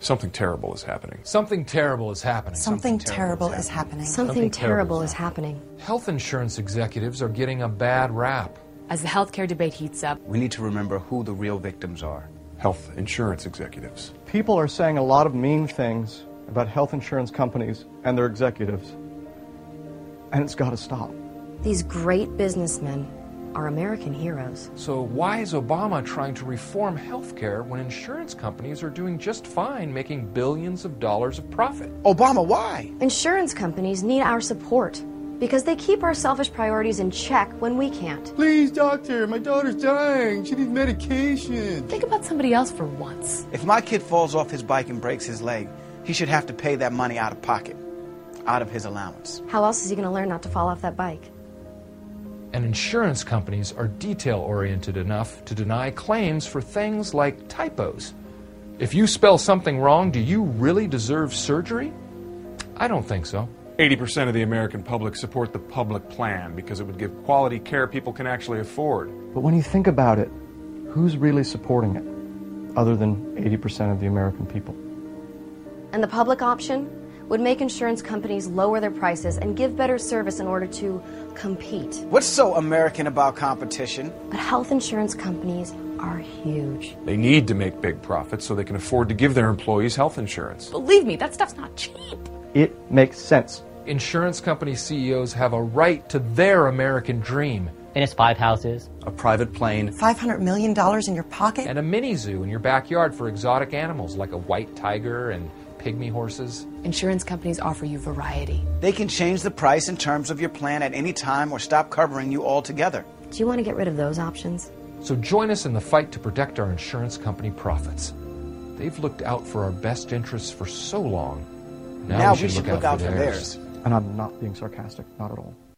Something terrible is happening. Something terrible is happening. Something terrible is happening. Something terrible is happening. Health insurance executives are getting a bad rap. As the healthcare debate heats up, we need to remember who the real victims are. Health insurance executives. People are saying a lot of mean things about health insurance companies and their executives. And it's got to stop. These great businessmen are American heroes. So why is Obama trying to reform healthcare when insurance companies are doing just fine, making billions of dollars of profit? Obama, why? Insurance companies need our support because they keep our selfish priorities in check when we can't. Please, doctor, my daughter's dying. She needs medication. Think about somebody else for once. If my kid falls off his bike and breaks his leg, he should have to pay that money out of pocket, out of his allowance. How else is he going to learn not to fall off that bike? And insurance companies are detail-oriented enough to deny claims for things like typos. If you spell something wrong, do you really deserve surgery? I don't think so. 80% of the American public support the public plan because it would give quality care people can actually afford. But when you think about it, who's really supporting it other than 80% of the American people? And the public option would make insurance companies lower their prices and give better service in order to compete. What's so American about competition? But health insurance companies are huge. They need to make big profits so they can afford to give their employees health insurance. Believe me, that stuff's not cheap. It makes sense. Insurance company CEOs have a right to their American dream. And it's 5 houses, a private plane, $500 million in your pocket, and a mini zoo in your backyard for exotic animals like a white tiger and pygmy horses. Insurance companies offer you variety. They can change the price and terms of your plan at any time or stop covering you altogether. Do you want to get rid of those options? So join us in the fight to protect our insurance company profits. They've looked out for our best interests for so long. Now we should look out for theirs. And I'm not being sarcastic, not at all.